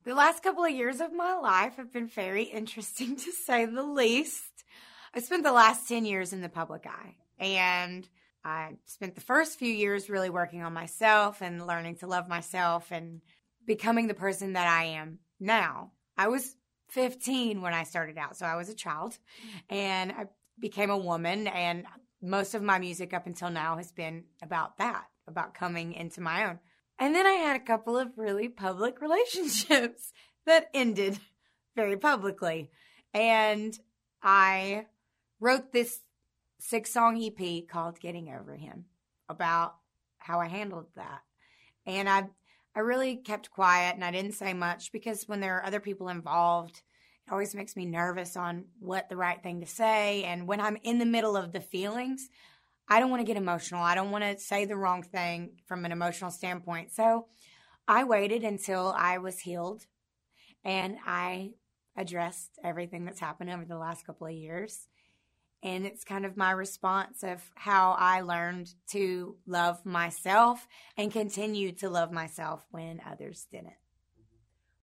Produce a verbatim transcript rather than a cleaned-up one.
The last couple of years of my life have been very interesting, to say the least. I spent the last ten years in the public eye, and I spent the first few years really working on myself and learning to love myself and becoming the person that I am now. I was fifteen when I started out, so I was a child, and I became a woman, and most of my music up until now has been about that, about coming into my own. And then I had a couple of really public relationships that ended very publicly. And I wrote this six-song E P called Getting Over Him about how I handled that. And I I really kept quiet, and I didn't say much because when there are other people involved, it always makes me nervous on what the right thing to say. And when I'm in the middle of the feelings, I don't want to get emotional. I don't want to say the wrong thing from an emotional standpoint. So I waited until I was healed, and I addressed everything that's happened over the last couple of years. And it's kind of my response of how I learned to love myself and continue to love myself when others didn't.